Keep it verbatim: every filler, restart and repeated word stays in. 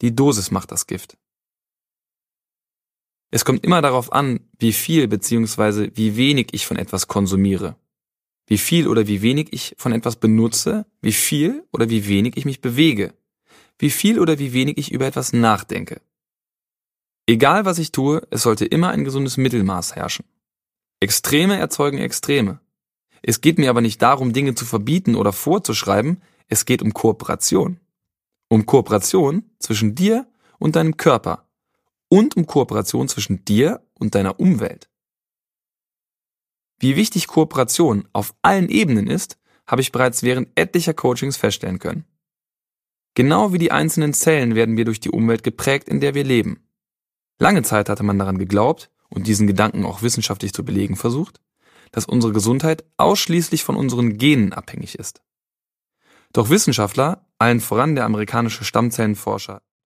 Die Dosis macht das Gift. Es kommt immer darauf an, wie viel bzw. wie wenig ich von etwas konsumiere. Wie viel oder wie wenig ich von etwas benutze, wie viel oder wie wenig ich mich bewege, wie viel oder wie wenig ich über etwas nachdenke. Egal was ich tue, es sollte immer ein gesundes Mittelmaß herrschen. Extreme erzeugen Extreme. Es geht mir aber nicht darum, Dinge zu verbieten oder vorzuschreiben, es geht um Kooperation. Um Kooperation zwischen dir und deinem Körper und um Kooperation zwischen dir und deiner Umwelt. Wie wichtig Kooperation auf allen Ebenen ist, habe ich bereits während etlicher Coachings feststellen können. Genau wie die einzelnen Zellen werden wir durch die Umwelt geprägt, in der wir leben. Lange Zeit hatte man daran geglaubt und diesen Gedanken auch wissenschaftlich zu belegen versucht, dass unsere Gesundheit ausschließlich von unseren Genen abhängig ist. Doch Wissenschaftler, allen voran der amerikanische Stammzellenforscher